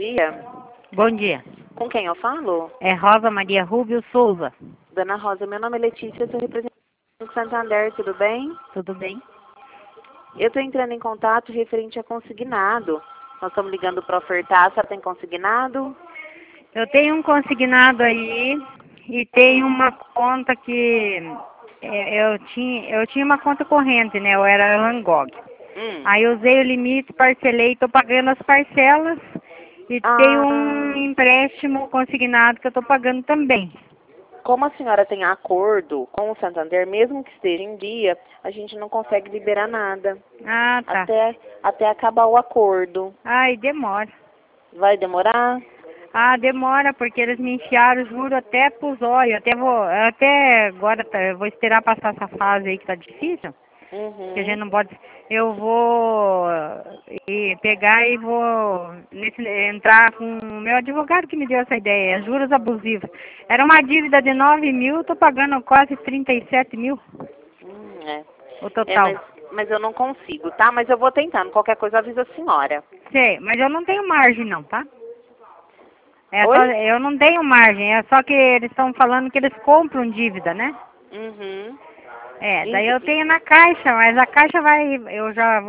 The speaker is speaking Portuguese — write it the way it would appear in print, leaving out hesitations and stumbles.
dia. Bom dia. Com quem eu falo? É Rosa Maria Rubio Souza. Dona Rosa, meu nome é Letícia, eu sou representante do Santander, tudo bem? Tudo bem? Eu estou entrando em contato referente a consignado. Nós estamos ligando para ofertar, você tem consignado? Eu tenho um consignado aí e tenho uma conta que eu tinha uma conta corrente, né? Eu era Van Gogh. Aí usei o limite, parcelei, estou pagando as parcelas e tenho um empréstimo consignado que eu estou pagando também. Como a senhora tem acordo com o Santander, mesmo que esteja em dia, a gente não consegue liberar nada. Ah, tá. Até acabar o acordo. Ai, demora. Vai demorar? Ah, demora, porque eles me enfiaram, juro, até pros olhos. Até agora, eu vou esperar passar essa fase aí que tá difícil. Que a gente não pode. Eu vou pegar e vou entrar com o meu advogado que me deu essa ideia, juros abusivos. Era uma dívida de 9 mil, eu tô pagando quase 37 mil. O total. Mas eu não consigo, tá? Mas eu vou tentando. Qualquer coisa avisa a senhora. Sei, mas eu não tenho margem não, tá? Oi? Eu não tenho margem, é só que eles estão falando que eles compram dívida, né? Daí eu tenho na Caixa, mas a Caixa eu já